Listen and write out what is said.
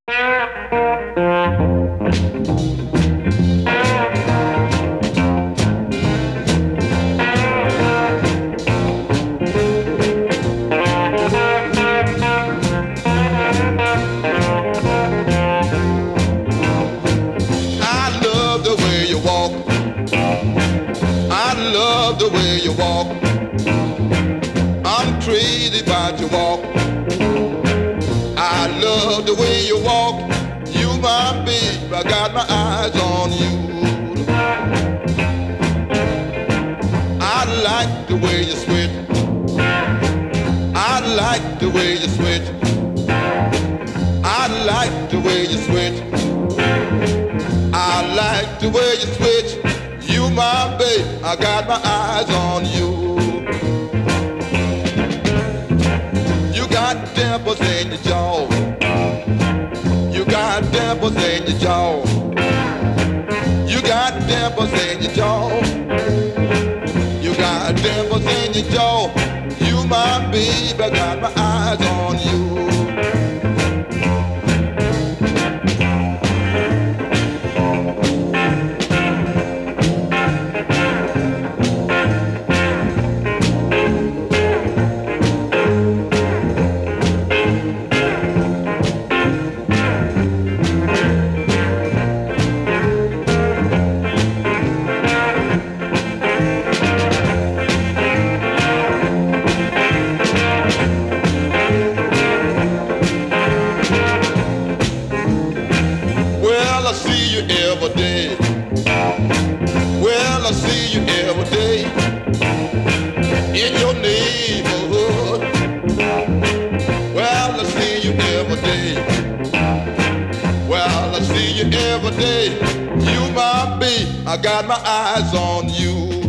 I love the way you walk. I love the way you walk. I'm crazy about your walk. I love the way you walk. You my babe, I got my eyes on you. I like the way you switch. I like the way you switch. I like the way you switch. I like the way you switch. You my babe, I got my eyes on you. You got dimples in your jaw. You got dimples in your jaw. You got dimples in your jaw. You got dimples in your jaw. You my babe, I got my eyes on you. Well, I see you every day. Well, I see you every day in your neighborhood. Well, I see you every day. Well, I see you every day. You my babe, I got my eyes on you.